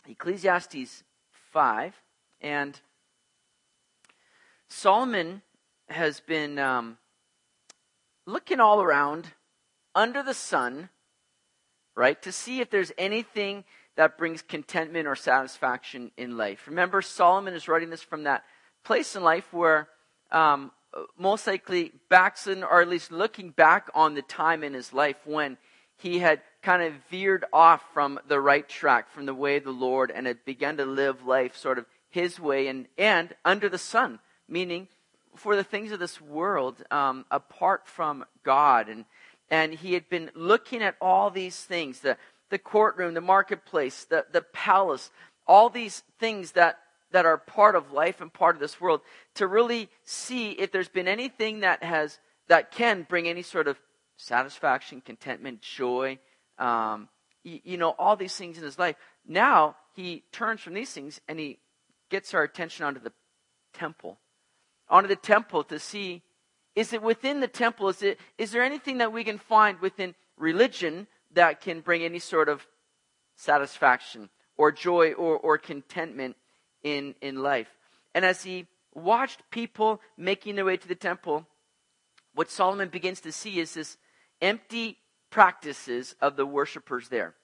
Ecclesiastes 5, and Solomon has been looking all around under the sun, right, to see if there's anything that brings contentment or satisfaction in life. Remember, Solomon is writing this from that place in life where most likely backslidden, or at least looking back on the time in his life when he had kind of veered off from the right track, from the way of the Lord, and had begun to live life sort of his way and under the sun, meaning for the things of this world, apart from God. And he had been looking at all these things, the courtroom, the marketplace, the palace, all these things that are part of life and part of this world, to really see if there's been anything that can bring any sort of satisfaction, contentment, joy, all these things in his life. Now he turns from these things and he gets our attention onto the temple to see, is it within the temple? Is there anything that we can find within religion that can bring any sort of satisfaction or joy or contentment in life? And as he watched people making their way to the temple, what Solomon begins to see is this empty practices of the worshipers there.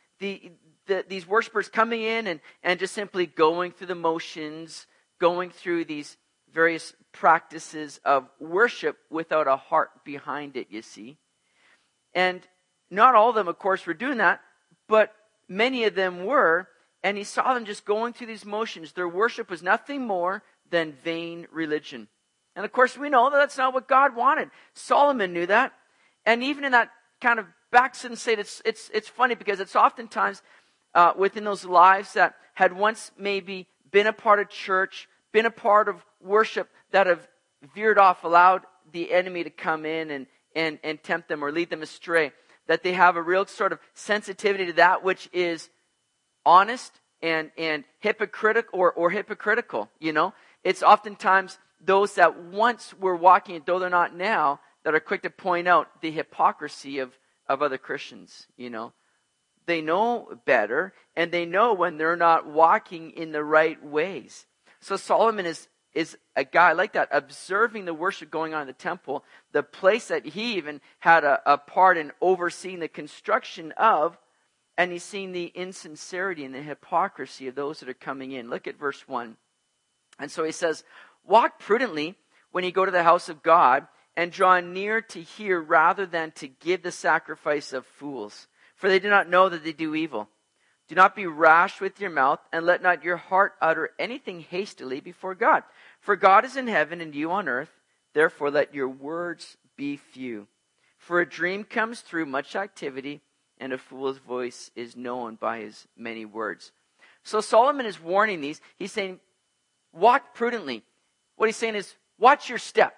These worshipers coming in and just simply going through the motions, going through these various practices of worship without a heart behind it, you see. And not all of them, of course, were doing that, but many of them were, and he saw them just going through these motions. Their worship was nothing more than vain religion. And of course, we know that that's not what God wanted. Solomon knew that. And even in that kind of backslidden state, it's funny because it's oftentimes within those lives that had once maybe been a part of church, been a part of worship, that have veered off, allowed the enemy to come in and tempt them or lead them astray, that they have a real sort of sensitivity to that which is honest and hypocritical or hypocritical, It's oftentimes those that once were walking it, though they're not now, that are quick to point out the hypocrisy of other Christians, They know better, and they know when they're not walking in the right ways. So Solomon is a guy like that, observing the worship going on in the temple, the place that he even had a part in overseeing the construction of, and he's seeing the insincerity and the hypocrisy of those that are coming in. Look at verse 1. And so he says, "Walk prudently when you go to the house of God, and draw near to hear rather than to give the sacrifice of fools, for they do not know that they do evil. Do not be rash with your mouth, and let not your heart utter anything hastily before God. For God is in heaven and you on earth, therefore let your words be few. For a dream comes through much activity, and a fool's voice is known by his many words." So Solomon is warning these. He's saying, walk prudently. What he's saying is, watch your step.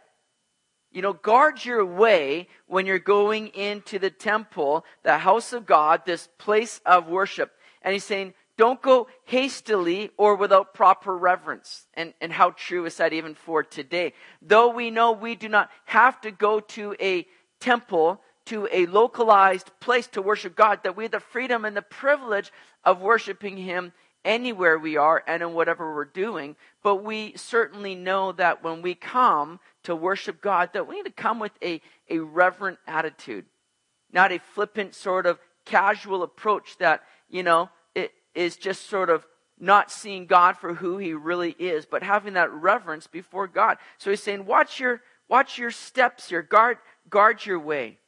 Guard your way when you're going into the temple, the house of God, this place of worship. And he's saying, don't go hastily or without proper reverence. And how true is that even for today? Though we know we do not have to go to a temple, to a localized place to worship God, that we have the freedom and the privilege of worshiping Him anywhere we are and in whatever we're doing. But we certainly know that when we come to worship God, that we need to come with a reverent attitude. Not a flippant sort of casual approach that, it is just sort of not seeing God for who He really is, but having that reverence before God. So he's saying, watch your steps here. Guard your way.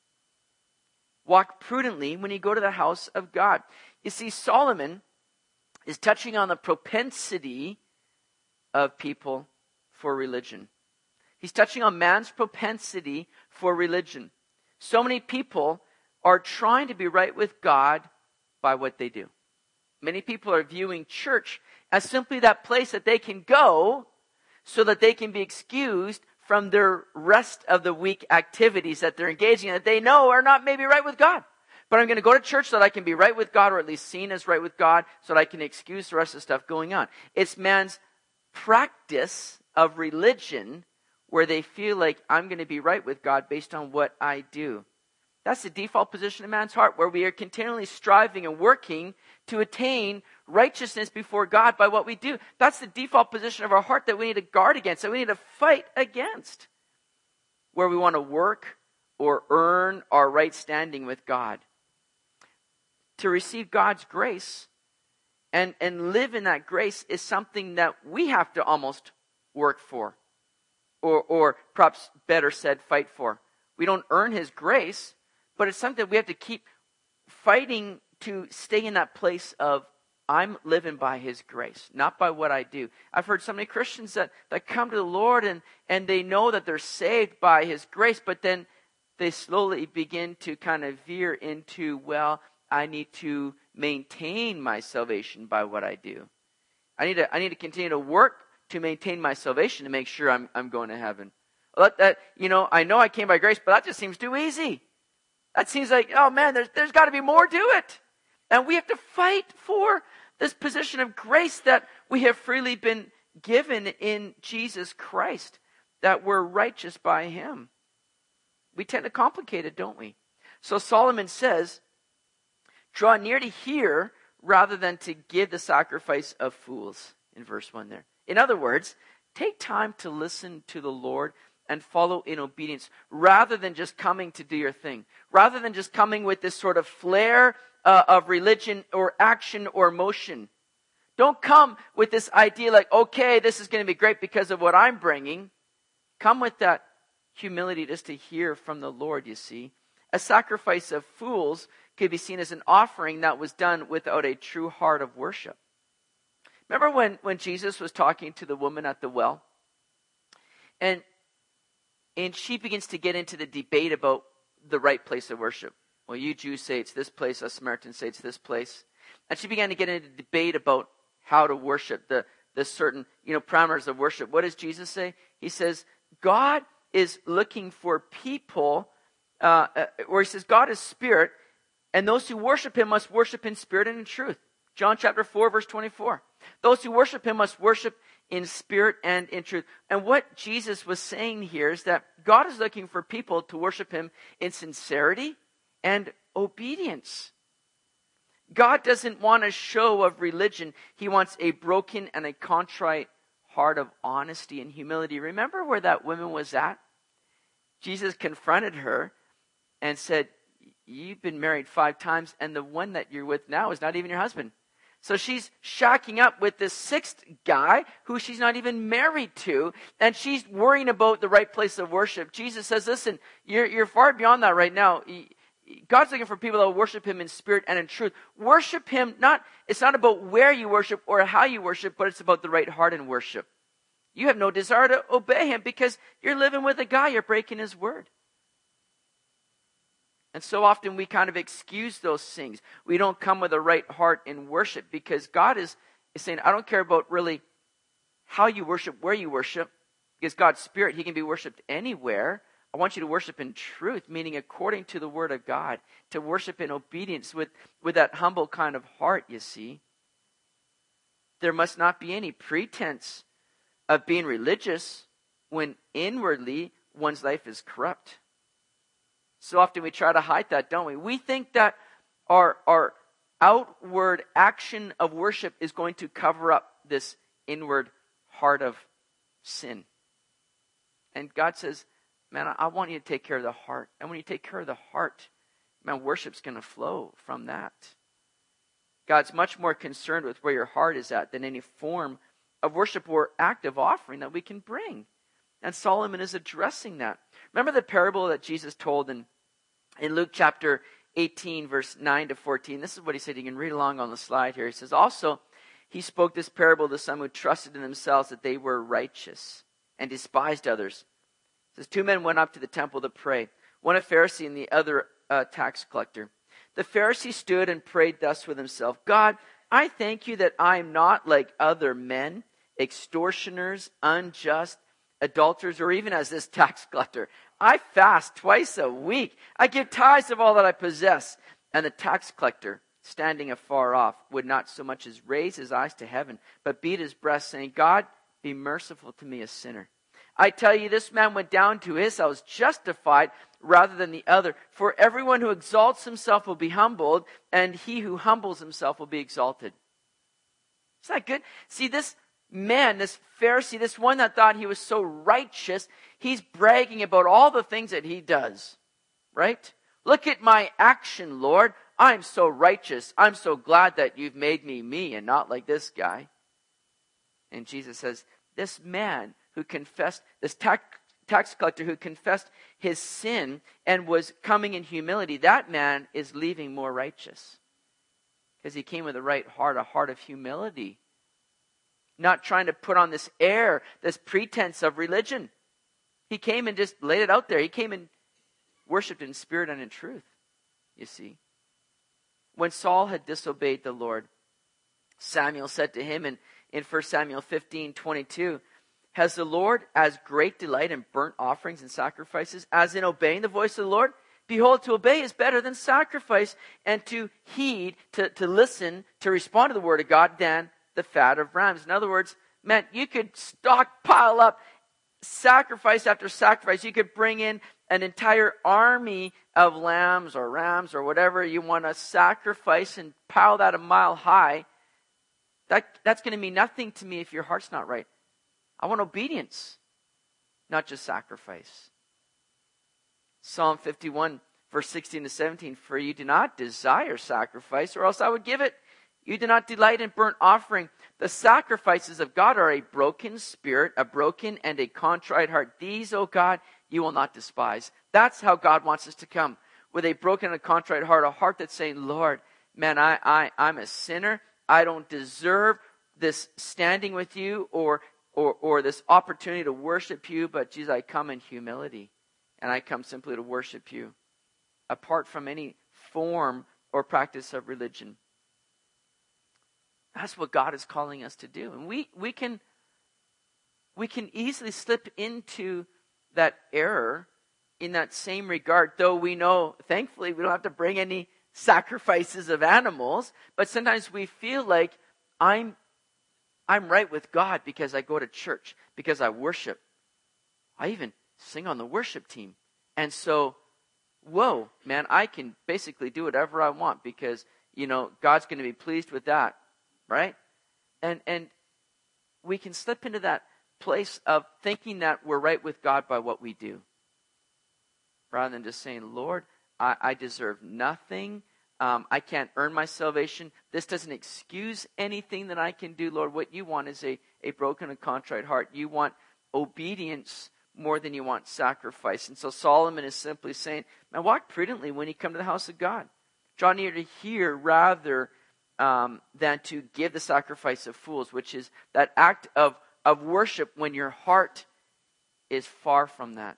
Walk prudently when you go to the house of God. You see, Solomon is touching on the propensity of people for religion. He's touching on man's propensity for religion. So many people are trying to be right with God by what they do. Many people are viewing church as simply that place that they can go so that they can be excused from their rest of the week activities that they're engaging in that they know are not maybe right with God. But I'm going to go to church so that I can be right with God, or at least seen as right with God, so that I can excuse the rest of the stuff going on. It's man's practice of religion where they feel like I'm going to be right with God based on what I do. That's the default position of man's heart, where we are continually striving and working to attain righteousness before God by what we do. That's the default position of our heart that we need to guard against, that we need to fight against, where we want to work or earn our right standing with God. To receive God's grace and live in that grace is something that we have to almost work for, or perhaps better said, fight for. We don't earn His grace, but it's something that we have to keep fighting to stay in that place of, I'm living by His grace, not by what I do. I've heard so many Christians that come to the Lord and they know that they're saved by His grace, but then they slowly begin to kind of veer into, well, I need to maintain my salvation by what I do. I need to continue to work to maintain my salvation to make sure I'm going to heaven. I know I came by grace, but that just seems too easy. That seems like, oh man, there's got to be more to it. And we have to fight for this position of grace that we have freely been given in Jesus Christ, that we're righteous by Him. We tend to complicate it, don't we? So Solomon says, draw near to hear rather than to give the sacrifice of fools, in verse 1 there. In other words, take time to listen to the Lord and follow in obedience, rather than just coming to do your thing, rather than just coming with this sort of flair of religion or action or motion. Don't come with this idea like, okay, this is going to be great because of what I'm bringing. Come with that humility just to hear from the Lord, you see. A sacrifice of fools could be seen as an offering that was done without a true heart of worship. Remember when Jesus was talking to the woman at the well? And she begins to get into the debate about the right place of worship. Well, you Jews say it's this place, us Samaritans say it's this place. And she began to get into debate about how to worship, the certain parameters of worship. What does Jesus say? He says, God is looking for people, or He says, God is spirit, and those who worship Him must worship in spirit and in truth. John chapter 4, verse 24. Those who worship Him must worship in spirit and in truth. And what Jesus was saying here is that God is looking for people to worship Him in sincerity and obedience. God doesn't want a show of religion. He wants a broken and a contrite heart of honesty and humility. Remember where that woman was at? Jesus confronted her and said, you've been married 5 times, and the one that you're with now is not even your husband. So she's shacking up with this 6th guy who she's not even married to, and she's worrying about the right place of worship. Jesus says, listen, you're far beyond that right now. God's looking for people that will worship Him in spirit and in truth. Worship Him, it's not about where you worship or how you worship, but it's about the right heart in worship. You have no desire to obey Him because you're living with a guy, you're breaking His word. And so often we kind of excuse those things. We don't come with a right heart in worship because God is saying, I don't care about really how you worship, where you worship, because God's Spirit, He can be worshiped anywhere. I want you to worship in truth, meaning according to the Word of God, to worship in obedience with that humble kind of heart, you see. There must not be any pretense of being religious when inwardly one's life is corrupt. So often we try to hide that, don't we? We think that our outward action of worship is going to cover up this inward heart of sin. And God says, man, I want you to take care of the heart. And when you take care of the heart, man, worship's going to flow from that. God's much more concerned with where your heart is at than any form of worship or act of offering that we can bring. And Solomon is addressing that. Remember the parable that Jesus told in Luke chapter 18, verse 9 to 14. This is what He said. You can read along on the slide here. He says, also, He spoke this parable to some who trusted in themselves that they were righteous and despised others. It says, 2 men went up to the temple to pray, one a Pharisee and the other a tax collector. The Pharisee stood and prayed thus with himself, God, I thank you that I am not like other men, extortioners, unjust, adulterers, or even as this tax collector. I fast twice a week. I give tithes of all that I possess. And the tax collector, standing afar off, would not so much as raise his eyes to heaven, but beat his breast, saying, God, be merciful to me, a sinner. I tell you, this man went down to his house justified rather than the other. For everyone who exalts himself will be humbled, and he who humbles himself will be exalted. Isn't that good? See, this man, this Pharisee, this one that thought he was so righteous, he's bragging about all the things that he does, right? Look at my action, Lord. I'm so righteous. I'm so glad that you've made me me and not like this guy. And Jesus says, this man who confessed, this tax collector who confessed his sin and was coming in humility, that man is leaving more righteous. Because he came with a right heart, a heart of humility. Not trying to put on this air, this pretense of religion. He came and just laid it out there. He came and worshipped in spirit and in truth, you see. When Saul had disobeyed the Lord, Samuel said to him in 1 Samuel 15:22, has the Lord as great delight in burnt offerings and sacrifices as in obeying the voice of the Lord? Behold, to obey is better than sacrifice, and to heed, to listen, to respond to the word of God than the fat of rams. In other words, man, you could stockpile up sacrifice after sacrifice. You could bring in an entire army of lambs or rams or whatever you want to sacrifice and pile that a mile high. That's going to mean nothing to me if your heart's not right. I want obedience, not just sacrifice. Psalm 51, verse 16 to 17, for you do not desire sacrifice, or else I would give it. You do not delight in burnt offering. The sacrifices of God are a broken spirit, a broken and a contrite heart. These, O God, you will not despise. That's how God wants us to come, with a broken and contrite heart, a heart that's saying, Lord, man, I'm a sinner. I don't deserve this standing with you or this opportunity to worship you, but Jesus, I come in humility, and I come simply to worship you, apart from any form or practice of religion. That's what God is calling us to do. And we can easily slip into that error in that same regard, though we know, thankfully, we don't have to bring any sacrifices of animals, but sometimes we feel like I'm right with God because I go to church, because I worship. I even sing on the worship team. And so, whoa, man, I can basically do whatever I want because, God's going to be pleased with that. Right? And we can slip into that place of thinking that we're right with God by what we do. Rather than just saying, Lord, I deserve nothing. I can't earn my salvation. This doesn't excuse anything that I can do. Lord, what you want is a broken and contrite heart. You want obedience more than you want sacrifice. And so Solomon is simply saying, man, walk prudently when you come to the house of God. Draw near to hear rather than to give the sacrifice of fools, which is that act of worship when your heart is far from that.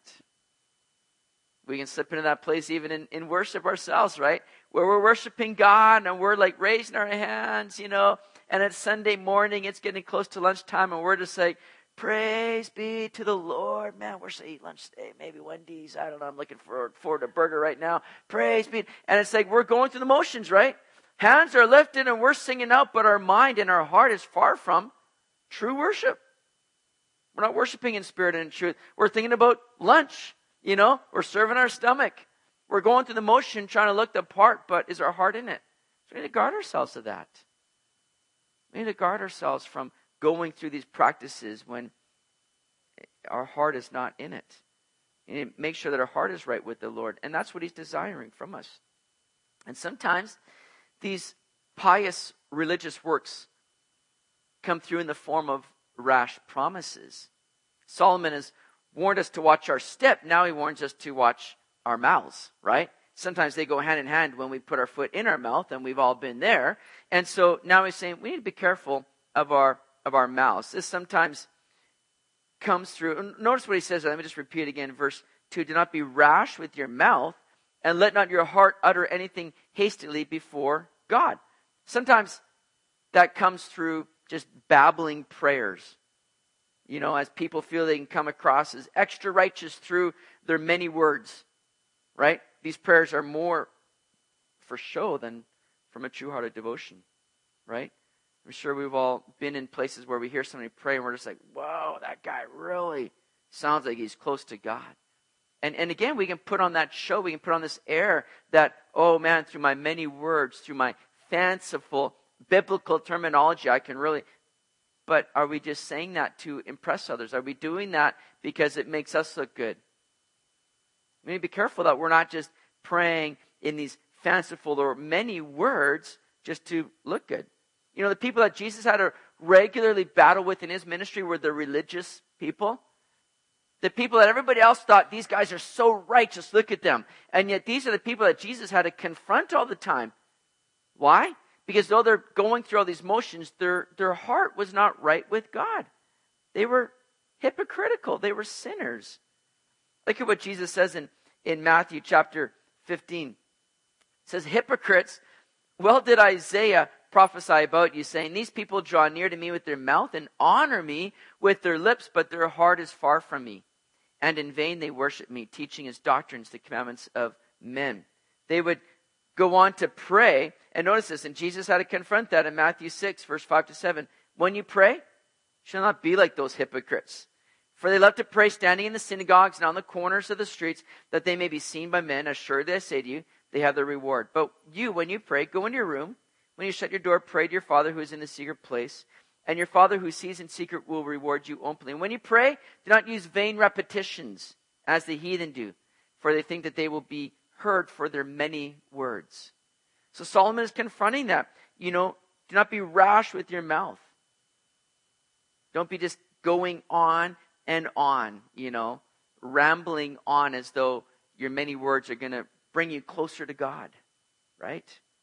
We can slip into that place even in worship ourselves, right? Where we're worshiping God and we're like raising our hands, and it's Sunday morning, it's getting close to lunchtime, and we're just like, praise be to the Lord. Man, we're going to eat lunch today, maybe Wendy's. I don't know, I'm looking forward to a burger right now. Praise be. And it's like we're going through the motions, right? Hands are lifted and we're singing out, but our mind and our heart is far from true worship. We're not worshiping in spirit and in truth. We're thinking about lunch, We're serving our stomach. We're going through the motion trying to look the part, but is our heart in it? So we need to guard ourselves of that. We need to guard ourselves from going through these practices when our heart is not in it. We need to make sure that our heart is right with the Lord. And that's what He's desiring from us. And sometimes these pious religious works come through in the form of rash promises. Solomon has warned us to watch our step. Now he warns us to watch our mouths, right? Sometimes they go hand in hand when we put our foot in our mouth, and we've all been there. And so now he's saying we need to be careful of our mouths. This sometimes comes through. Notice what he says. Let me just repeat it again. Verse 2, do not be rash with your mouth, and let not your heart utter anything hastily before God. Sometimes that comes through just babbling prayers. As people feel they can come across as extra righteous through their many words. Right? These prayers are more for show than from a true hearted devotion. Right? I'm sure we've all been in places where we hear somebody pray and we're just like, whoa, that guy really Sounds like he's close to God. And again, we can put on that show, we can put on this air that, oh man, through my many words, through my fanciful biblical terminology, I can really... But are we just saying that to impress others? Are we doing that because it makes us look good? We need to be careful that we're not just praying in these fanciful or many words just to look good. You know, the people that Jesus had to regularly battle with in his ministry were the religious people. The people that everybody else thought, these guys are so righteous, look at them. And yet these are the people that Jesus had to confront all the time. Why? Because though they're going through all these motions, their heart was not right with God. They were hypocritical. They were sinners. Look at what Jesus says in Matthew chapter 15. It says, hypocrites, well did Isaiah prophesy about you, saying, these people draw near to me with their mouth and honor me with their lips, but their heart is far from me. And in vain they worship me, teaching as doctrines the commandments of men. They would go on to pray, and notice this, and Jesus had to confront that in Matthew 6, verse 5 to 7. When you pray, shall not be like those hypocrites. For they love to pray standing in the synagogues and on the corners of the streets, that they may be seen by men. Assuredly I say to you, they have their reward. But you, when you pray, go into your room. When you shut your door, pray to your Father who is in the secret place. And your Father who sees in secret will reward you openly. And when you pray, do not use vain repetitions, as the heathen do, for they think that they will be heard for their many words. So Solomon is confronting that. You know, do not be rash with your mouth. Don't be just going on and on, you know, rambling on as though your many words are going to bring you closer to God, right?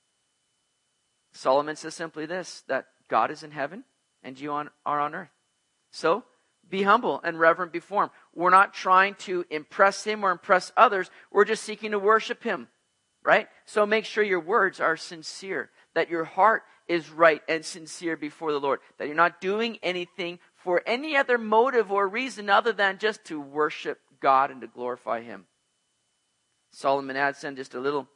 Solomon says simply this, that God is in heaven and you are on earth. So, be humble and reverent before him. We're not trying to impress him or impress others. We're just seeking to worship him, right? So make sure your words are sincere, that your heart is right and sincere before the Lord, that you're not doing anything for any other motive or reason other than just to worship God and to glorify him. Solomon adds in just a little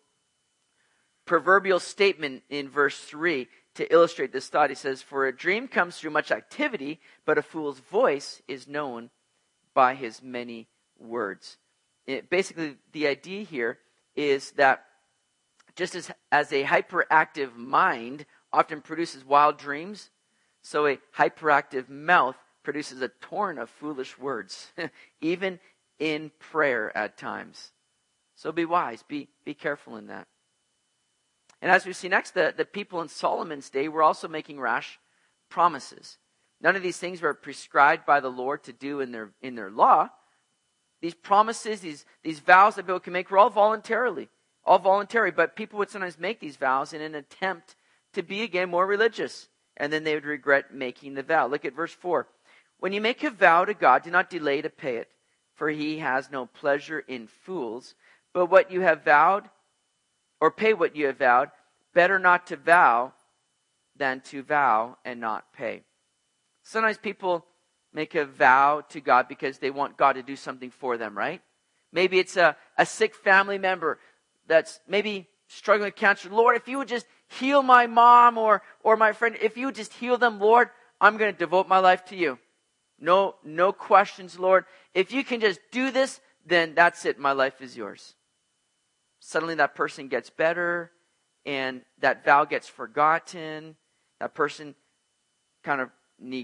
proverbial statement in verse 3 to illustrate this thought. He says, for a dream comes through much activity, but a fool's voice is known by his many words. Basically, the idea here is that just as a hyperactive mind often produces wild dreams, so a hyperactive mouth produces a torrent of foolish words, even in prayer at times. So be wise, be careful in that. And as we see next, the people in Solomon's day were also making rash promises. None of these things were prescribed by the Lord to do in their law. These promises, these vows that people can make were all voluntary, but people would sometimes make these vows in an attempt to be again more religious, and then they would regret making the vow. Look at verse 4. When you make a vow to God, do not delay to pay it, for he has no pleasure in fools, but what you have vowed, or pay what you have vowed, better not to vow than to vow and not pay. Sometimes people make a vow to God because they want God to do something for them, right? Maybe it's a sick family member that's maybe struggling with cancer. Lord, if you would just heal my mom or my friend, if you would just heal them, Lord, I'm going to devote my life to you. No questions, Lord. If you can just do this, then that's it. My life is yours. Suddenly that person gets better and that vow gets forgotten. That person kind of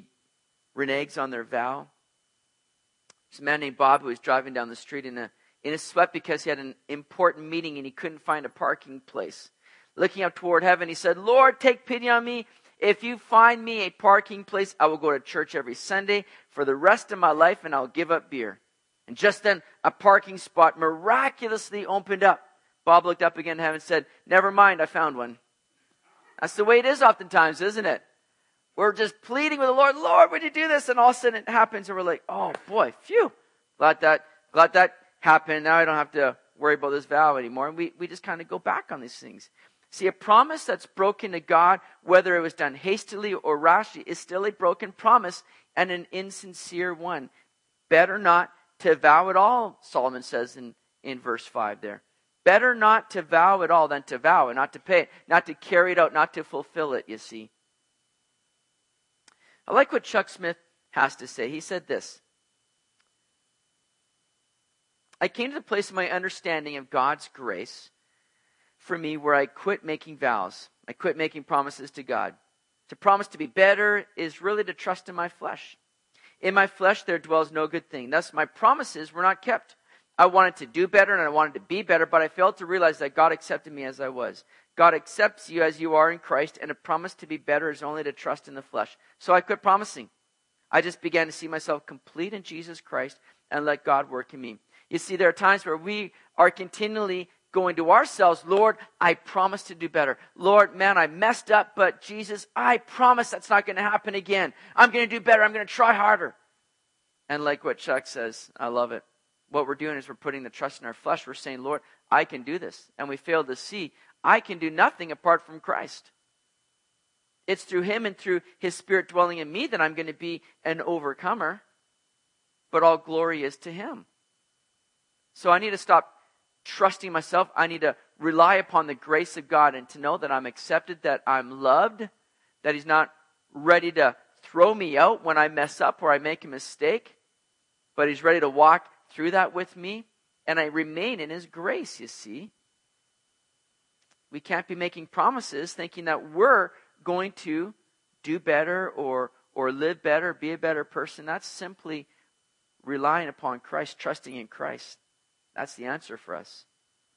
reneges on their vow. There's a man named Bob who was driving down the street in a sweat because he had an important meeting and he couldn't find a parking place. Looking up toward heaven, he said, Lord, take pity on me. If you find me a parking place, I will go to church every Sunday for the rest of my life and I'll give up beer. And just then, a parking spot miraculously opened up. Bob looked up again to heaven and said, never mind, I found one. That's the way it is oftentimes, isn't it? We're just pleading with the Lord, Lord, would you do this? And all of a sudden it happens and we're like, oh boy, phew. Glad that happened. Now I don't have to worry about this vow anymore. And we just kind of go back on these things. See, a promise that's broken to God, whether it was done hastily or rashly, is still a broken promise and an insincere one. Better not to vow at all, Solomon says in verse 5 there. Better not to vow at all than to vow and not to pay it, not to carry it out, not to fulfill it, you see. I like what Chuck Smith has to say. He said this. I came to the place of my understanding of God's grace for me where I quit making vows. I quit making promises to God. To promise to be better is really to trust in my flesh. In my flesh there dwells no good thing. Thus my promises were not kept. I wanted to do better and I wanted to be better, but I failed to realize that God accepted me as I was. God accepts you as you are in Christ, and a promise to be better is only to trust in the flesh. So I quit promising. I just began to see myself complete in Jesus Christ and let God work in me. You see, there are times where we are continually going to ourselves, Lord, I promise to do better. Lord, man, I messed up, but Jesus, I promise that's not going to happen again. I'm going to do better. I'm going to try harder. And like what Chuck says, I love it. What we're doing is we're putting the trust in our flesh. We're saying, Lord, I can do this. And we fail to see, I can do nothing apart from Christ. It's through Him and through His Spirit dwelling in me that I'm going to be an overcomer. But all glory is to Him. So I need to stop trusting myself. I need to rely upon the grace of God and to know that I'm accepted, that I'm loved, that He's not ready to throw me out when I mess up or I make a mistake, but He's ready to walk through that with me, and I remain in His grace, you see. We can't be making promises thinking that we're going to do better or live better, be a better person. That's simply relying upon Christ, trusting in Christ. That's the answer for us.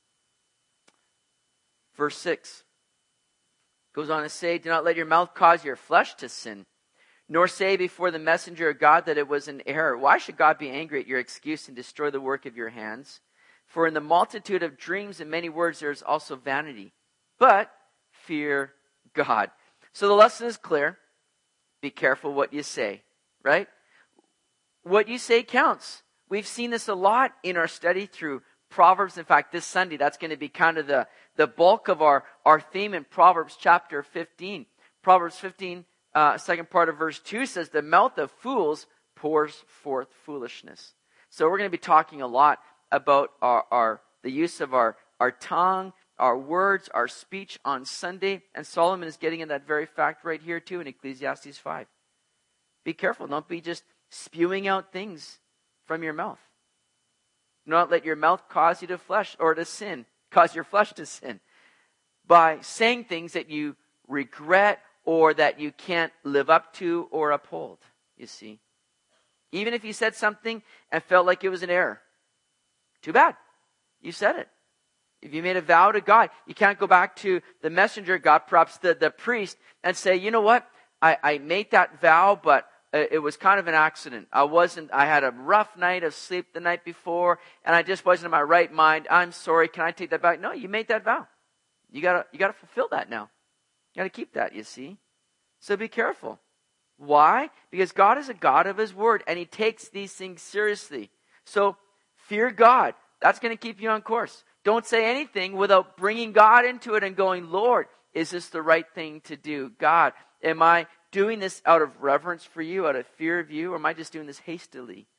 Verse 6 goes on to say, do not let your mouth cause your flesh to sin, nor say before the messenger of God that it was an error. Why should God be angry at your excuse and destroy the work of your hands? For in the multitude of dreams and many words there is also vanity. But fear God. So the lesson is clear. Be careful what you say, right? What you say counts. We've seen this a lot in our study through Proverbs. In fact, this Sunday, that's going to be kind of the bulk of our theme in Proverbs chapter 15. Proverbs 15, second part of verse 2 says, the mouth of fools pours forth foolishness. So we're going to be talking a lot about the use of our tongue, our words, our speech on Sunday. And Solomon is getting in that very fact right here too in Ecclesiastes 5. Be careful. Don't be just spewing out things from your mouth. Do not let your mouth cause you to sin, cause your flesh to sin by saying things that you regret or that you can't live up to or uphold, you see. Even if you said something and felt like it was an error, too bad. You said it. If you made a vow to God, you can't go back to the messenger of God, perhaps the priest, and say, you know what, I made that vow, but it was kind of an accident. I had a rough night of sleep the night before, and I just wasn't in my right mind. I'm sorry, can I take that back? No, you made that vow. You gotta fulfill that now. You gotta keep that, you see. So be careful. Why? Because God is a God of His word, and He takes these things seriously. So fear God. That's going to keep you on course. Don't say anything without bringing God into it and going, Lord, is this the right thing to do? God, am I doing this out of reverence for you, out of fear of you, or am I just doing this hastily?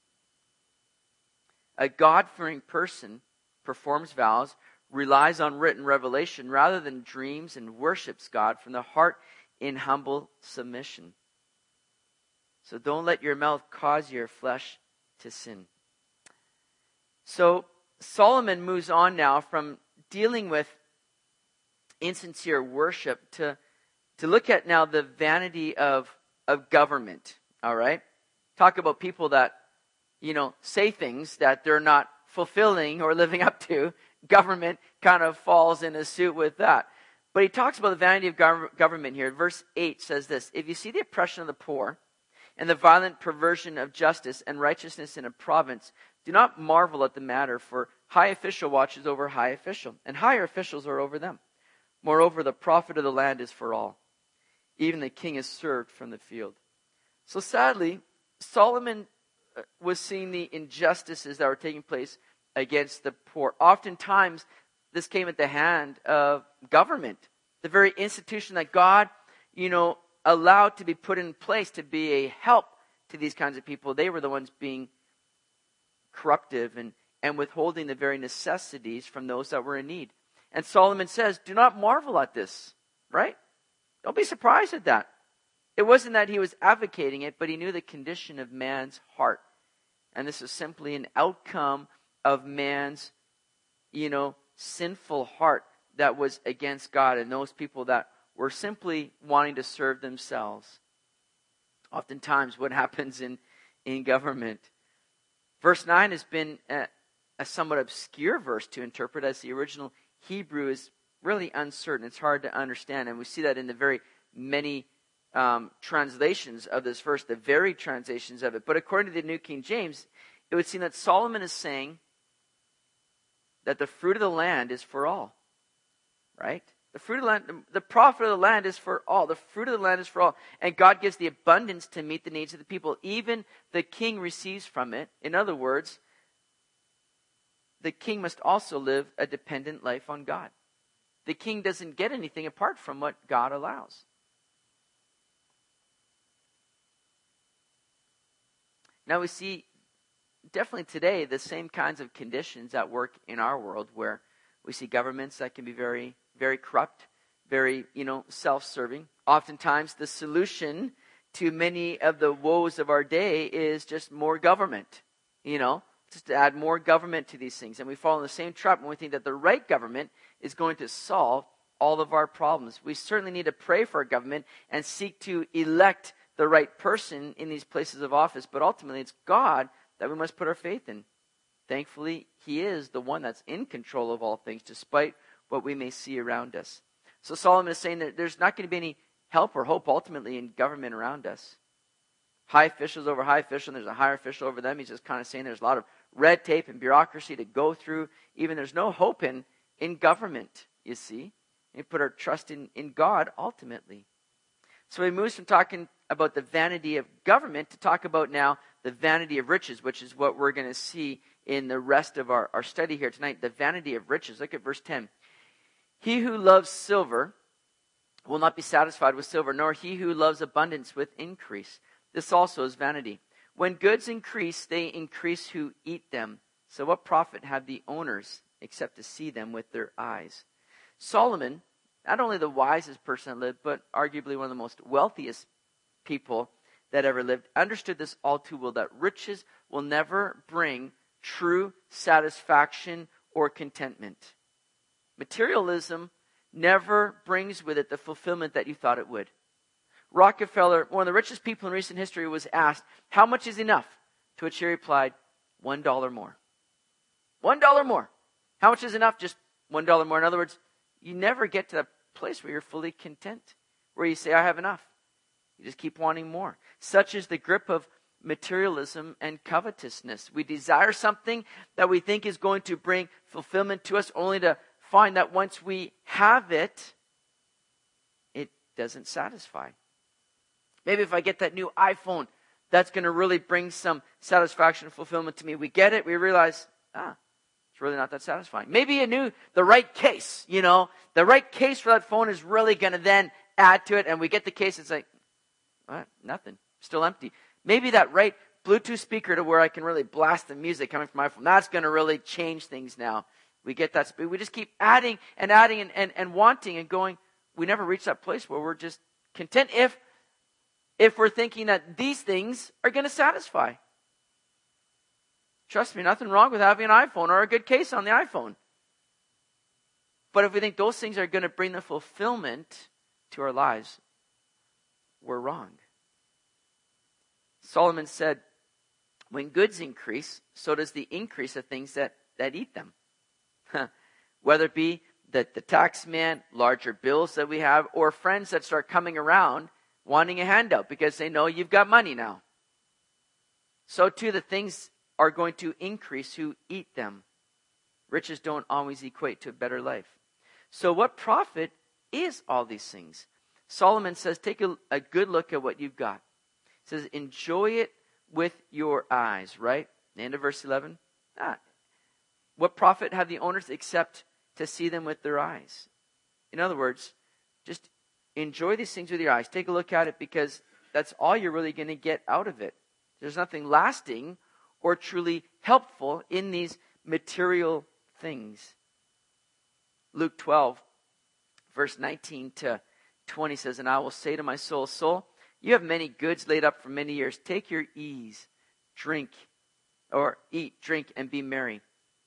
A God-fearing person performs vows, relies on written revelation rather than dreams, and worships God from the heart in humble submission. So don't let your mouth cause your flesh to sin. So Solomon moves on now from dealing with insincere worship to look at now the vanity of government. All right? Talk about people that, say things that they're not fulfilling or living up to. Government kind of falls in a suit with that. But he talks about the vanity of government here. Verse 8 says this, if you see the oppression of the poor and the violent perversion of justice and righteousness in a province, do not marvel at the matter, for high official watches over high official, and higher officials are over them. Moreover, the profit of the land is for all. Even the king is served from the field. So sadly, Solomon was seeing the injustices that were taking place against the poor. Oftentimes, this came at the hand of government, the very institution that God, allowed to be put in place to be a help to these kinds of people. They were the ones being corruptive and withholding the very necessities from those that were in need. And Solomon says, do not marvel at this, right? Don't be surprised at that. It wasn't that he was advocating it, but he knew the condition of man's heart. And this is simply an outcome of man's, sinful heart that was against God, and those people that were simply wanting to serve themselves. Oftentimes what happens in government. Verse 9 has been a somewhat obscure verse to interpret, as the original Hebrew is really uncertain. It's hard to understand, and we see that in the very many translations of this verse, the varied translations of it. But according to the New King James, it would seem that Solomon is saying that the fruit of the land is for all. Right? The fruit of the land, the profit of the land is for all. The fruit of the land is for all. And God gives the abundance to meet the needs of the people. Even the king receives from it. In other words, the king must also live a dependent life on God. The king doesn't get anything apart from what God allows. Now we see definitely today the same kinds of conditions at work in our world, where we see governments that can be very, very corrupt, very, self-serving. Oftentimes the solution to many of the woes of our day is just more government, just to add more government to these things. And we fall in the same trap when we think that the right government is going to solve all of our problems. We certainly need to pray for our government and seek to elect the right person in these places of office. But ultimately, it's God that we must put our faith in. Thankfully, He is the one that's in control of all things, despite what we may see around us. So Solomon is saying that there's not going to be any help or hope ultimately in government around us. High officials over high official, and there's a higher official over them. He's just kind of saying there's a lot of red tape and bureaucracy to go through. Even there's no hope in government, you see. We put our trust in God ultimately. So he moves from talking about the vanity of government to talk about now the vanity of riches, which is what we're going to see in the rest of our study here tonight. The vanity of riches. Look at verse 10. He who loves silver will not be satisfied with silver, nor he who loves abundance with increase. This also is vanity. When goods increase, they increase who eat them. So what profit have the owners except to see them with their eyes? Solomon, not only the wisest person that lived, but arguably one of the most wealthiest people that ever lived, understood this all too well, that riches will never bring true satisfaction or contentment. Materialism never brings with it the fulfillment that you thought it would. Rockefeller, one of the richest people in recent history, was asked, how much is enough? To which he replied, $1 more. $1 more. How much is enough? Just $1 more. In other words, you never get to that place where you're fully content, where you say, I have enough. You just keep wanting more. Such is the grip of materialism and covetousness. We desire something that we think is going to bring fulfillment to us, only to find that once we have it, it doesn't satisfy. Maybe if I get that new iPhone, that's going to really bring some satisfaction and fulfillment to me. We get it, we realize, it's really not that satisfying. Maybe the right case, the right case for that phone is really going to then add to it, and we get the case, it's like, what? Nothing. Still empty. Maybe that right Bluetooth speaker to where I can really blast the music coming from my phone, that's going to really change things now. We get that. We just keep adding and adding and wanting and going. We never reach that place where we're just content if we're thinking that these things are going to satisfy. Trust me, nothing wrong with having an iPhone or a good case on the iPhone. But if we think those things are going to bring the fulfillment to our lives, we're wrong. Solomon said, when goods increase, so does the increase of things that eat them. Whether it be the tax man, larger bills that we have, or friends that start coming around wanting a handout because they know you've got money now. So too the things are going to increase who eat them. Riches don't always equate to a better life. So what profit is all these things? Solomon says, take a good look at what you've got. He says, enjoy it with your eyes, right? The end of verse 11. What profit have the owners except to see them with their eyes? In other words, just enjoy these things with your eyes. Take a look at it because that's all you're really going to get out of it. There's nothing lasting or truly helpful in these material things. Luke 12, verse 19 to 20 says, and I will say to my soul, soul, you have many goods laid up for many years. Take your ease, eat, drink, and be merry.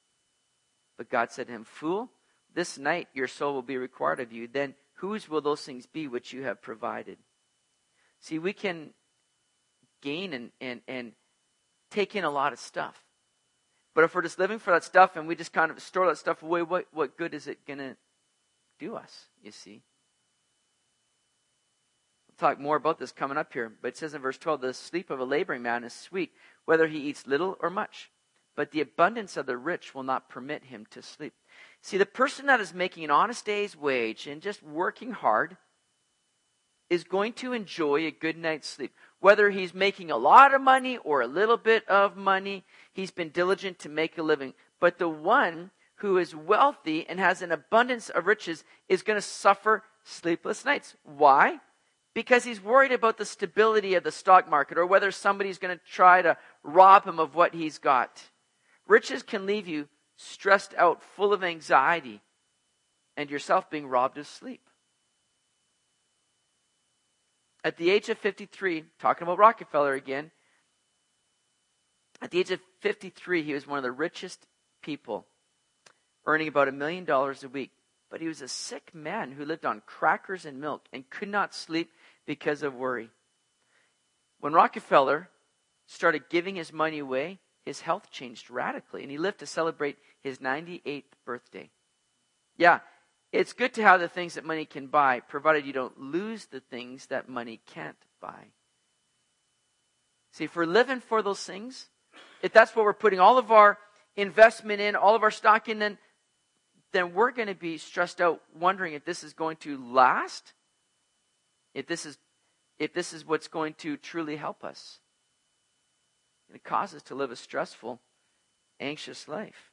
But God said to him, Fool, this night your soul will be required of you. Then whose will those things be which you have provided? See, we can gain and take in a lot of stuff. But if we're just living for that stuff and we just kind of store that stuff away, what good is it going to do us, you see? We'll talk more about this coming up here. But it says in verse 12, the sleep of a laboring man is sweet, whether he eats little or much. But the abundance of the rich will not permit him to sleep. See, the person that is making an honest day's wage and just working hard is going to enjoy a good night's sleep. Whether he's making a lot of money or a little bit of money, he's been diligent to make a living. But the one who is wealthy and has an abundance of riches is going to suffer sleepless nights. Why? Because he's worried about the stability of the stock market or whether somebody's going to try to rob him of what he's got. Riches can leave you stressed out, full of anxiety, and yourself being robbed of sleep. At the age of 53, talking about Rockefeller again, at the age of 53, he was one of the richest people, earning about $1 million a week. But he was a sick man who lived on crackers and milk and could not sleep because of worry. When Rockefeller started giving his money away, his health changed radically, and he lived to celebrate his 98th birthday. Yeah, it's good to have the things that money can buy, provided you don't lose the things that money can't buy. See, if we're living for those things, if that's what we're putting all of our investment in, all of our stock in, then we're going to be stressed out, wondering if this is going to last, if this is what's going to truly help us. It causes us to live a stressful, anxious life.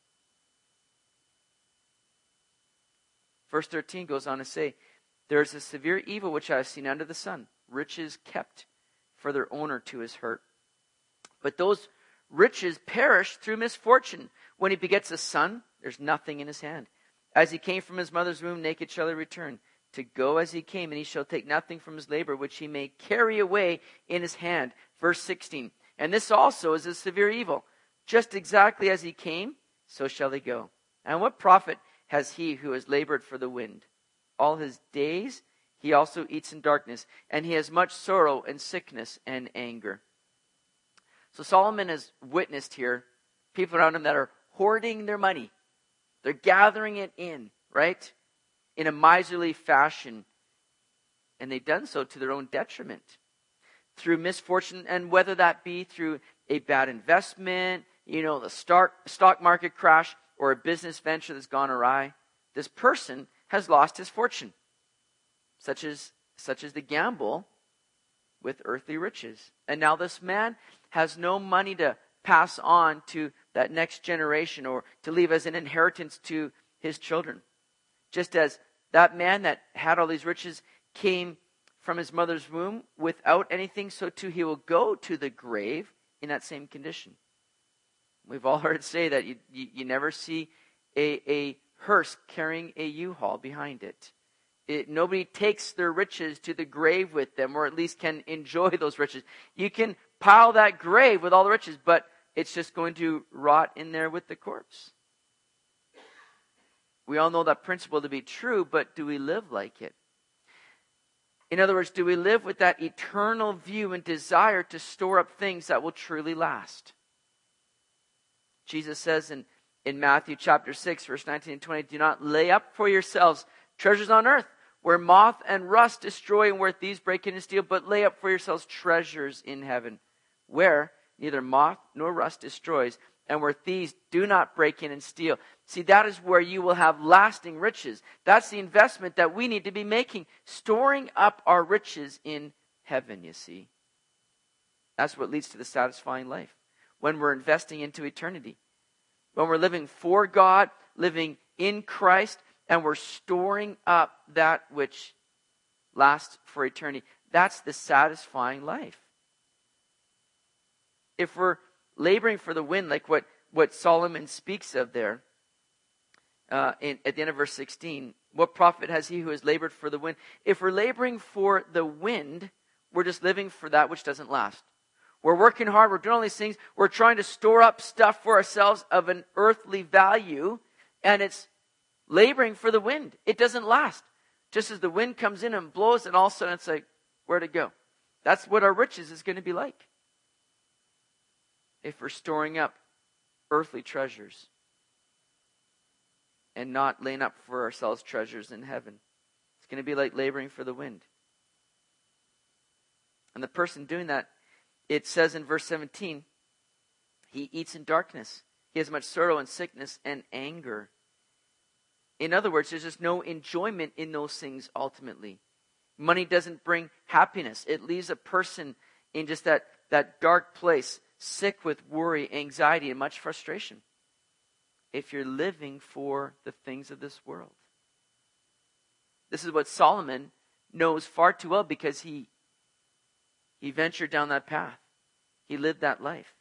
Verse 13 goes on to say, there is a severe evil which I have seen under the sun, riches kept for their owner to his hurt. But those riches perish through misfortune. When he begets a son, there's nothing in his hand. As he came from his mother's womb, naked shall he return. To go as he came, and he shall take nothing from his labor, which he may carry away in his hand. Verse 16, and this also is a severe evil. Just exactly as he came, so shall he go. And what profit has he who has labored for the wind? All his days he also eats in darkness, and he has much sorrow and sickness and anger. So Solomon has witnessed here people around him that are hoarding their money. They're gathering it in, right? In a miserly fashion. And they've done so to their own detriment. Through misfortune, and whether that be through a bad investment, the stock market crash, or a business venture that's gone awry, this person has lost his fortune, such as the gamble with earthly riches. And now this man has no money to pass on to that next generation or to leave as an inheritance to his children. Just as that man that had all these riches came from his mother's womb without anything, so too he will go to the grave in that same condition. We've all heard it say that you never see a hearse carrying a U-Haul behind it. Nobody takes their riches to the grave with them, or at least can enjoy those riches. You can pile that grave with all the riches, but it's just going to rot in there with the corpse. We all know that principle to be true, but do we live like it? In other words, do we live with that eternal view and desire to store up things that will truly last? Jesus says in Matthew chapter 6, verse 19 and 20, do not lay up for yourselves treasures on earth, where moth and rust destroy and where thieves break in and steal, but lay up for yourselves treasures in heaven, where neither moth nor rust destroys, and where thieves do not break in and steal. See, that is where you will have lasting riches. That's the investment that we need to be making, storing up our riches in heaven, you see. That's what leads to the satisfying life, when we're investing into eternity. When we're living for God, living in Christ, and we're storing up that which lasts for eternity. That's the satisfying life. If we're laboring for the wind, like what Solomon speaks of there, at the end of verse 16, what profit has he who has labored for the wind? If we're laboring for the wind, we're just living for that which doesn't last. We're working hard, we're doing all these things, we're trying to store up stuff for ourselves of an earthly value, And it's laboring for the wind. It doesn't last. Just as the wind comes in and blows, and all of a sudden it's like, where'd it go? That's what our riches is going to be like. If we're storing up earthly treasures and not laying up for ourselves treasures in heaven. It's going to be like laboring for the wind. And the person doing that, it says in verse 17, he eats in darkness. He has much sorrow and sickness and anger. In other words, there's just no enjoyment in those things ultimately. Money doesn't bring happiness. It leaves a person in just that dark place, sick with worry, anxiety, and much frustration. If you're living for the things of this world. This is what Solomon knows far too well because he ventured down that path. He lived that life.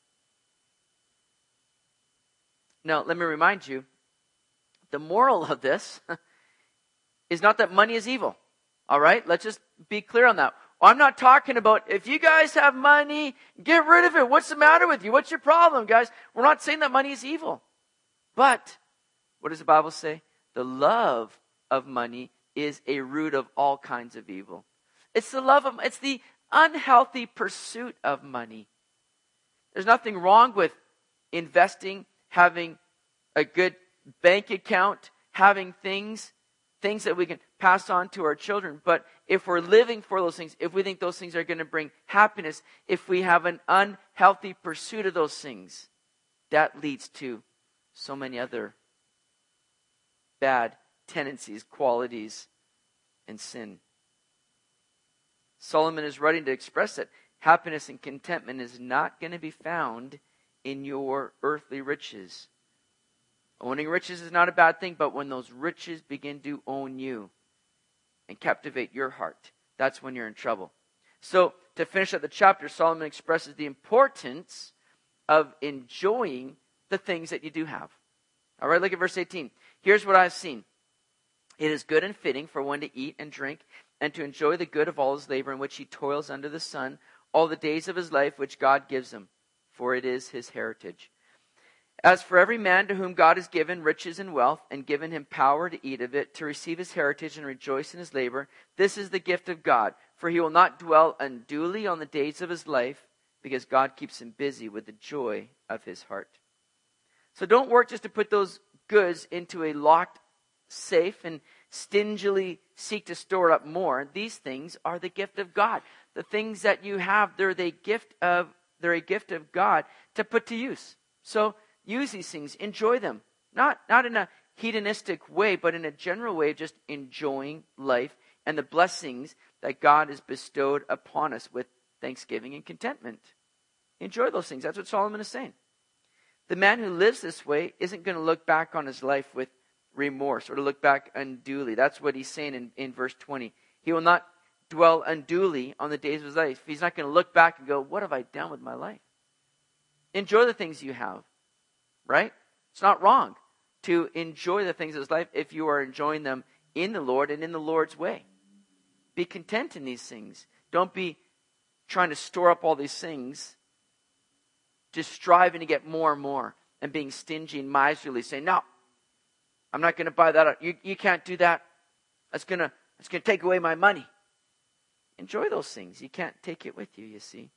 Now, let me remind you, the moral of this is not that money is evil. All right? Let's just be clear on that. I'm not talking about, if you guys have money, get rid of it. What's the matter with you? What's your problem, guys? We're not saying that money is evil. But, what does the Bible say? The love of money is a root of all kinds of evil. It's the unhealthy pursuit of money. There's nothing wrong with investing, having a good bank account, having things that we can pass on to our children. But if we're living for those things, if we think those things are going to bring happiness, if we have an unhealthy pursuit of those things, that leads to so many other bad tendencies, qualities, and sin. Solomon is writing to express that happiness and contentment is not going to be found in your earthly riches. Owning riches is not a bad thing, but when those riches begin to own you and captivate your heart, that's when you're in trouble. So, to finish up the chapter, Solomon expresses the importance of enjoying the things that you do have. All right, look at verse 18. Here's what I've seen. It is good and fitting for one to eat and drink and to enjoy the good of all his labor in which he toils under the sun all the days of his life which God gives him, for it is his heritage. As for every man to whom God has given riches and wealth and given him power to eat of it, to receive his heritage and rejoice in his labor, this is the gift of God. For he will not dwell unduly on the days of his life, because God keeps him busy with the joy of his heart. So don't work just to put those goods into a locked safe and stingily seek to store up more. These things are the gift of God. The things that you have, they're a gift of God to put to use. So use these things, enjoy them. Not in a hedonistic way, but in a general way of just enjoying life and the blessings that God has bestowed upon us with thanksgiving and contentment. Enjoy those things. That's what Solomon is saying. The man who lives this way isn't going to look back on his life with remorse or to look back unduly. That's what he's saying in verse 20. He will not dwell unduly on the days of his life. He's not going to look back and go, what have I done with my life? Enjoy the things you have, right? It's not wrong to enjoy the things of his life if you are enjoying them in the Lord and in the Lord's way. Be content in these things. Don't be trying to store up all these things, just striving to get more and more and being stingy and miserly, saying, no, I'm not going to buy that. You can't do that. That's going to take away my money. Enjoy those things. You can't take it with you, you see.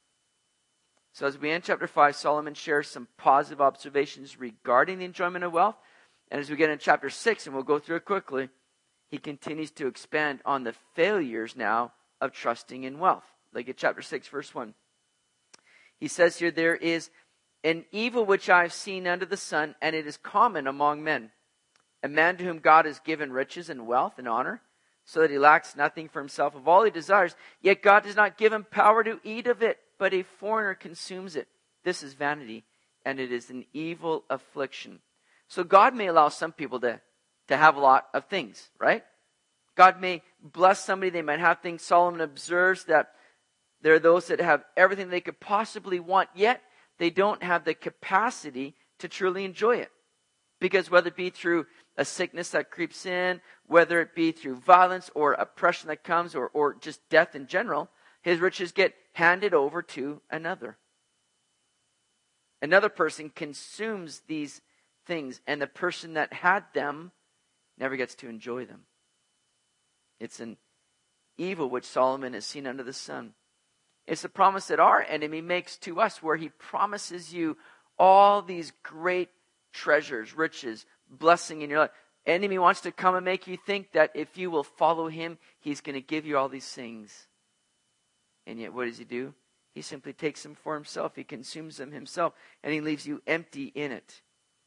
So as we end chapter 5, Solomon shares some positive observations regarding the enjoyment of wealth. And as we get into chapter 6, and we'll go through it quickly, he continues to expand on the failures now of trusting in wealth. Like at chapter 6, verse 1. He says here, there is an evil which I have seen under the sun, and it is common among men. A man to whom God has given riches and wealth and honor, so that he lacks nothing for himself of all he desires, yet God does not give him power to eat of it, but a foreigner consumes it. This is vanity, and it is an evil affliction. So God may allow some people to have a lot of things, right? God may bless somebody, they might have things. Solomon observes that there are those that have everything they could possibly want, yet they don't have the capacity to truly enjoy it. Because whether it be through a sickness that creeps in, whether it be through violence or oppression that comes, or just death in general, his riches get handed over to another. Another person consumes these things, and the person that had them never gets to enjoy them. It's an evil which Solomon has seen under the sun. It's the promise that our enemy makes to us, where he promises you all these great treasures, riches, blessing in your life. Enemy wants to come and make you think that if you will follow him, he's going to give you all these things. And yet what does he do? He simply takes them for himself. He consumes them himself, and he leaves you empty in it.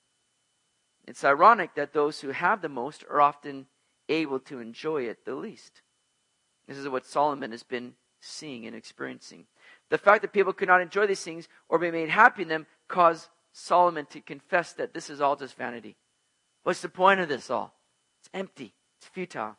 It's ironic that those who have the most are often able to enjoy it the least. This is what Solomon has been seeing and experiencing. The fact that people could not enjoy these things or be made happy in them caused Solomon to confess that this is all just vanity. What's the point of this all? It's empty. It's futile.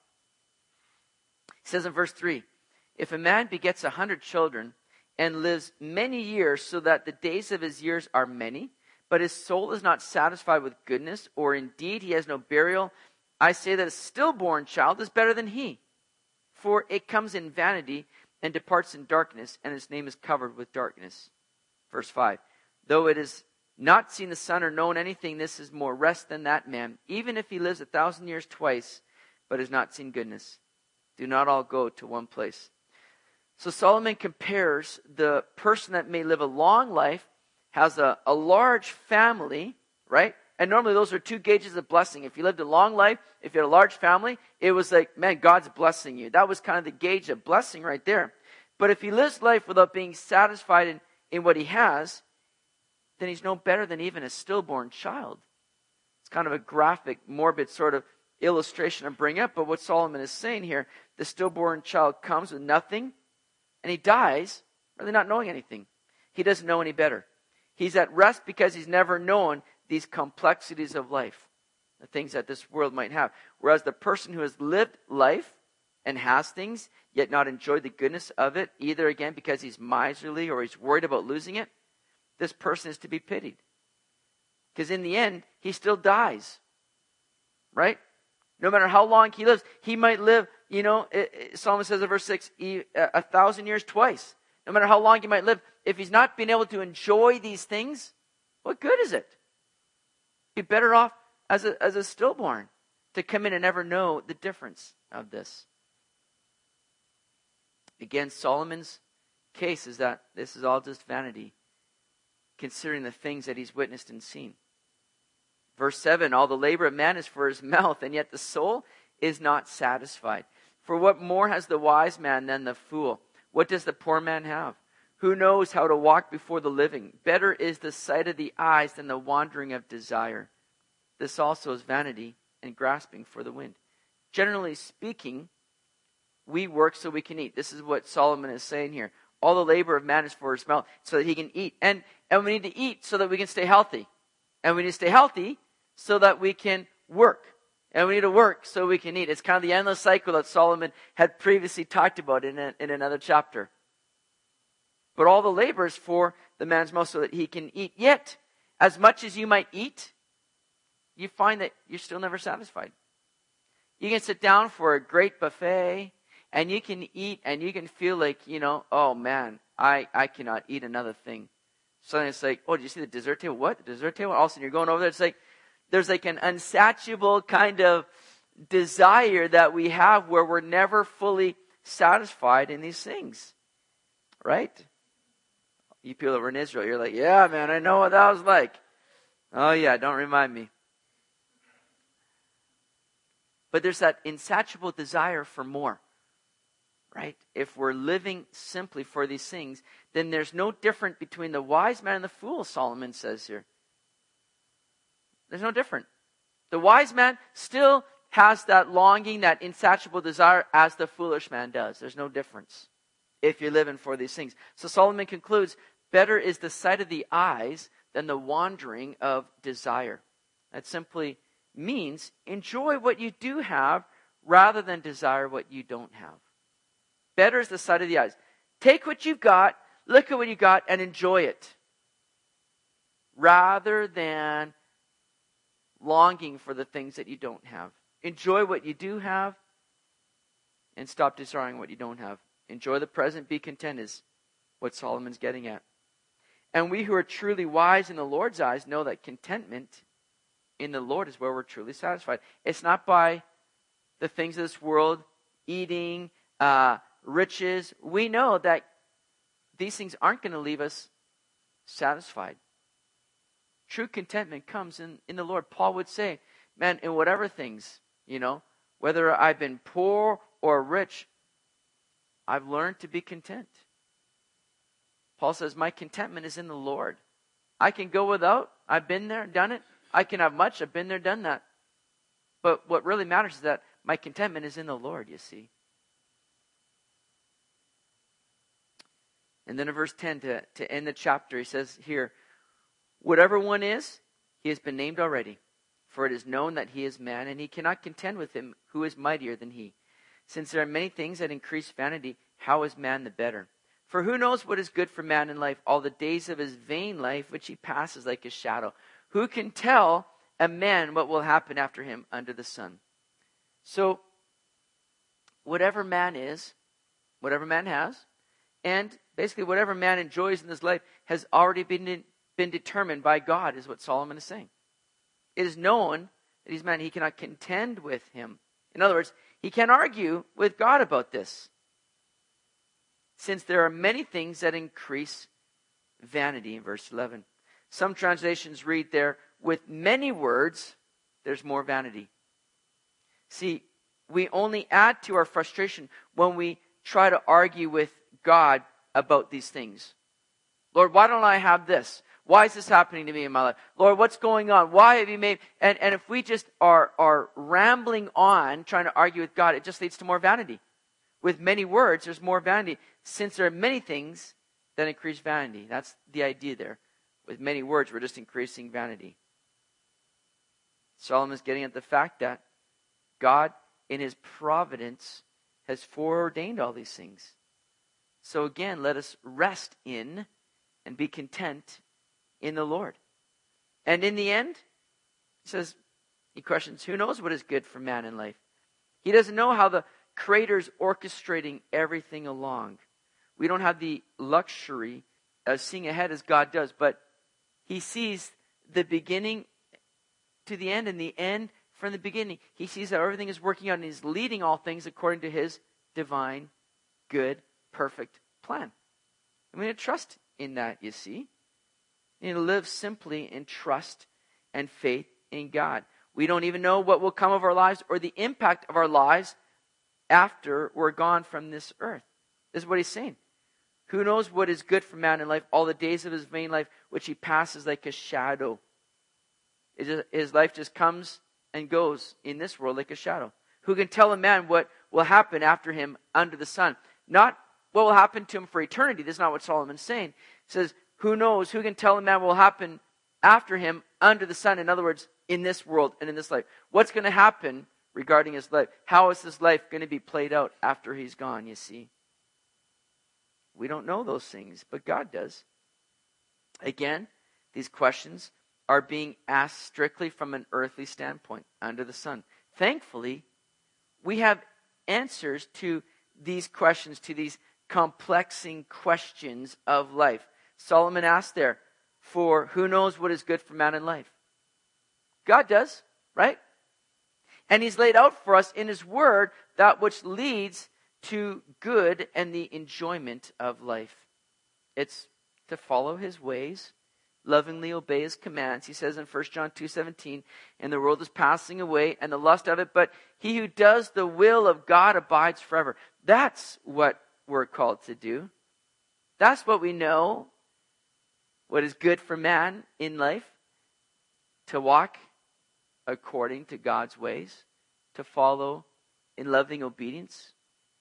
He says in verse 3, if a man begets 100 children and lives many years, so that the days of his years are many, but his soul is not satisfied with goodness, or indeed he has no burial, I say that a stillborn child is better than he. For it comes in vanity and departs in darkness, and its name is covered with darkness. Verse 5, though it is not seen the sun or known anything, this is more rest than that man, even if he lives 1,000 years twice, but has not seen goodness. Do not all go to one place. So Solomon compares the person that may live a long life, has a large family, right? And normally those are two gauges of blessing. If you lived a long life, if you had a large family, it was like, man, God's blessing you. That was kind of the gauge of blessing right there. But if he lives life without being satisfied in what he has, then he's no better than even a stillborn child. It's kind of a graphic, morbid sort of illustration to bring up. But what Solomon is saying here, the stillborn child comes with nothing, and he dies really not knowing anything. He doesn't know any better. He's at rest because he's never known these complexities of life, the things that this world might have. Whereas the person who has lived life and has things, yet not enjoyed the goodness of it, either again because he's miserly or he's worried about losing it, this person is to be pitied. Because in the end, he still dies. Right? No matter how long he lives, he might live, Solomon says in verse 6, 1,000 years twice. No matter how long he might live, if he's not been able to enjoy these things, what good is it? Be better off as a stillborn to come in and never know the difference of this. Again, Solomon's case is that this is all just vanity, considering the things that he's witnessed and seen. Verse 7, all the labor of man is for his mouth, and yet the soul is not satisfied. For what more has the wise man than the fool? What does the poor man have? Who knows how to walk before the living? Better is the sight of the eyes than the wandering of desire. This also is vanity and grasping for the wind. Generally speaking, we work so we can eat. This is what Solomon is saying here. All the labor of man is for his mouth, so that he can eat. And we need to eat so that we can stay healthy. And we need to stay healthy so that we can work. And we need to work so we can eat. It's kind of the endless cycle that Solomon had previously talked about in another chapter. But all the labor is for the man's mouth so that he can eat. Yet, as much as you might eat, you find that you're still never satisfied. You can sit down for a great buffet, and you can eat, and you can feel like, oh man, I cannot eat another thing. So it's like, oh, did you see the dessert table? What? The dessert table? All of a sudden you're going over there. It's like, there's like an unsatiable kind of desire that we have where we're never fully satisfied in these things. Right? You people that were in Israel, you're like, yeah, man, I know what that was like. Oh yeah, don't remind me. But there's that insatiable desire for more. Right? If we're living simply for these things, then there's no difference between the wise man and the fool, Solomon says here. There's no difference. The wise man still has that longing, that insatiable desire as the foolish man does. There's no difference if you're living for these things. So Solomon concludes, better is the sight of the eyes than the wandering of desire. That simply means enjoy what you do have rather than desire what you don't have. Better is the sight of the eyes. Take what you've got, look at what you got, and enjoy it. Rather than longing for the things that you don't have. Enjoy what you do have, and stop desiring what you don't have. Enjoy the present, be content is what Solomon's getting at. And we who are truly wise in the Lord's eyes know that contentment in the Lord is where we're truly satisfied. It's not by the things of this world, eating, riches. We know that these things aren't going to leave us satisfied. True contentment comes in the Lord. Paul would say, man, in whatever things, whether I've been poor or rich, I've learned to be content. Paul says, my contentment is in the Lord. I can go without. I've been there, done it. I can have much. I've been there, done that. But what really matters is that my contentment is in the Lord, you see. And then in verse 10, to end the chapter, he says here, whatever one is, he has been named already. For it is known that he is man, and he cannot contend with him who is mightier than he. Since there are many things that increase vanity, how is man the better? For who knows what is good for man in life, all the days of his vain life, which he passes like a shadow? Who can tell a man what will happen after him under the sun? So, whatever man is, whatever man has, and basically whatever man enjoys in this life has already been determined by God, is what Solomon is saying. It is known that he's man, he cannot contend with him. In other words, he can't argue with God about this. Since there are many things that increase vanity, in verse 11. Some translations read there, with many words, there's more vanity. See, we only add to our frustration when we try to argue with God about these things. Lord, why don't I have this? Why is this happening to me in my life? Lord, what's going on? Why have you made... And if we just are rambling on, trying to argue with God, it just leads to more vanity. With many words, there's more vanity. Since there are many things that increase vanity. That's the idea there. With many words, we're just increasing vanity. Solomon's getting at the fact that God, in his providence, has foreordained all these things. So again, let us rest in and be content in the Lord. And in the end, he questions, who knows what is good for man in life? He doesn't know how the Creator's orchestrating everything along. We don't have the luxury of seeing ahead as God does, but he sees the beginning to the end and the end from the beginning. He sees how everything is working out and he's leading all things according to his divine, good, perfect plan. I'm going to trust in that, you see. You live simply in trust and faith in God. We don't even know what will come of our lives or the impact of our lives after we're gone from this earth. This is what he's saying. Who knows what is good for man in life, all the days of his vain life, which he passes like a shadow. His life just comes and goes in this world like a shadow. Who can tell a man what will happen after him under the sun? Not what will happen to him for eternity. This is not what Solomon's saying. He says, who knows, who can tell a man what will happen after him under the sun? In other words, in this world and in this life. What's going to happen regarding his life? How is his life going to be played out after he's gone, you see? We don't know those things, but God does. Again, these questions are being asked strictly from an earthly standpoint, under the sun. Thankfully, we have answers to these questions, to these complexing questions of life. Solomon asked there, for who knows what is good for man in life? God does, right? And he's laid out for us in his word that which leads to good and the enjoyment of life. It's to follow his ways, lovingly obey his commands. He says in 1 John 2:17, and the world is passing away and the lust of it, but he who does the will of God abides forever. That's what we're called to do. That's what we know, what is good for man in life, to walk according to God's ways, to follow in loving obedience.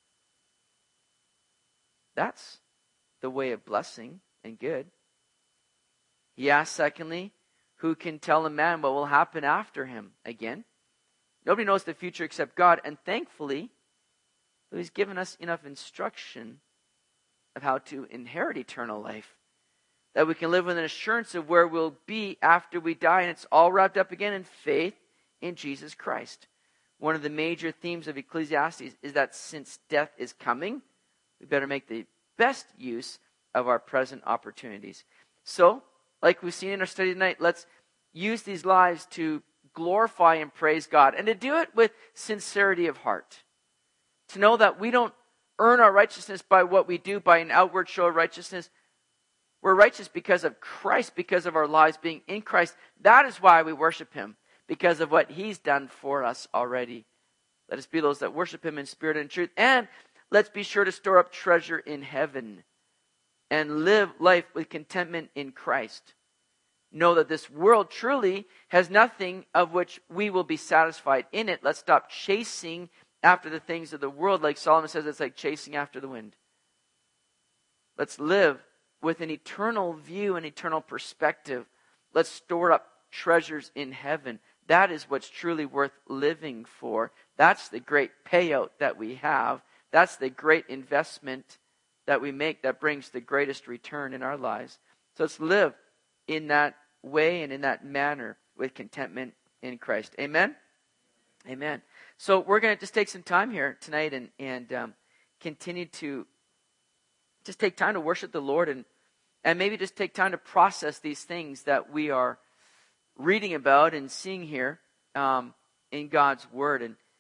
That's the way of blessing and good. He asks, secondly, who can tell a man what will happen after him? Again, nobody knows the future except God, and thankfully, he's given us enough instruction of how to inherit eternal life, that we can live with an assurance of where we'll be after we die, and it's all wrapped up again in faith in Jesus Christ. One of the major themes of Ecclesiastes is that since death is coming, we better make the best use of our present opportunities. So, like we've seen in our study tonight, let's use these lives to glorify and praise God, and to do it with sincerity of heart. To know that we don't earn our righteousness by what we do, by an outward show of righteousness. We're righteous because of Christ, because of our lives being in Christ. That is why we worship Him, because of what He's done for us already. Let us be those that worship Him in spirit and truth. And let's be sure to store up treasure in heaven and live life with contentment in Christ. Know that this world truly has nothing of which we will be satisfied in it. Let's stop chasing after the things of the world. Like Solomon says, it's like chasing after the wind. Let's live with an eternal view, an eternal perspective. Let's store up treasures in heaven. That is what's truly worth living for. That's the great payout that we have. That's the great investment that we make that brings the greatest return in our lives. So let's live in that way and in that manner with contentment in Christ. Amen? Amen. So we're going to just take some time here tonight and continue to just take time to worship the Lord and maybe just take time to process these things that we are reading about and seeing here in God's Word.